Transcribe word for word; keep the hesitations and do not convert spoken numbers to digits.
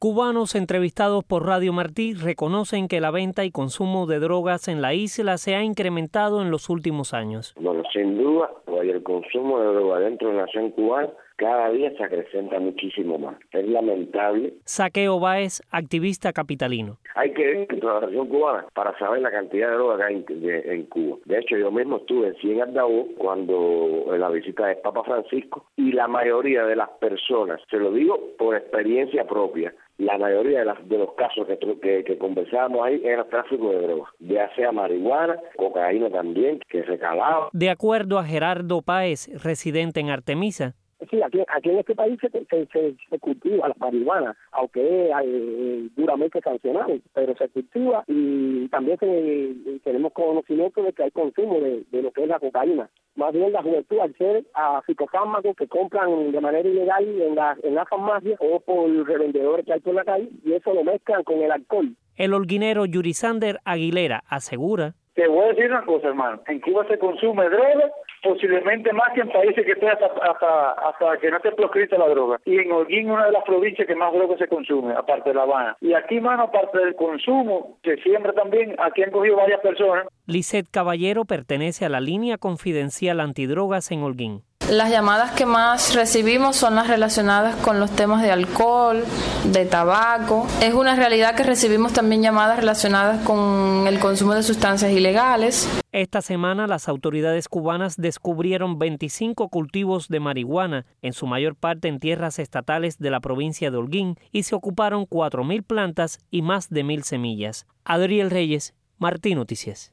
Cubanos entrevistados por Radio Martí reconocen que la venta y consumo de drogas en la isla se ha incrementado en los últimos años. Bueno, sin duda, el consumo de droga dentro de la nación cubana cada día se acrecenta muchísimo más. Es lamentable. Saqueo Báez, activista capitalino. Hay que ir a la nación cubana para saber la cantidad de droga que hay en, de, en Cuba. De hecho, yo mismo estuve en Cien Ardaú cuando en la visita del Papa Francisco y la mayoría de las personas, se lo digo por experiencia propia, la mayoría de, las, de los casos que, que, que conversábamos ahí era tráfico de drogas, ya sea marihuana, cocaína también, que se calaba. De acuerdo a Gerardo Páez, residente en Artemisa, sí, aquí, aquí en este país se, se, se, se cultiva la marihuana, aunque es eh, duramente sancionado, pero se cultiva y también se, tenemos conocimiento de que hay consumo de, de lo que es la cocaína. Más bien la juventud al ser a psicofármacos que compran de manera ilegal en la, en la farmacia o por revendedores que hay por la calle y eso lo mezclan con el alcohol. El holguinero Yurisander Aguilera asegura: te voy a decir una cosa, hermano, en Cuba se consume droga posiblemente más que en países que esté hasta, hasta, hasta que no esté proscrita la droga. Y en Holguín, una de las provincias que más droga se consume, aparte de La Habana. Y aquí, mano, aparte del consumo, que siempre también, aquí han cogido varias personas. Lisette Caballero pertenece a la línea confidencial antidrogas en Holguín. Las llamadas que más recibimos son las relacionadas con los temas de alcohol, de tabaco. Es una realidad que recibimos también llamadas relacionadas con el consumo de sustancias ilegales. Esta semana las autoridades cubanas descubrieron veinticinco cultivos de marihuana, en su mayor parte en tierras estatales de la provincia de Holguín, y se ocuparon cuatro mil plantas y más de mil semillas. Adriel Reyes, Martí Noticias.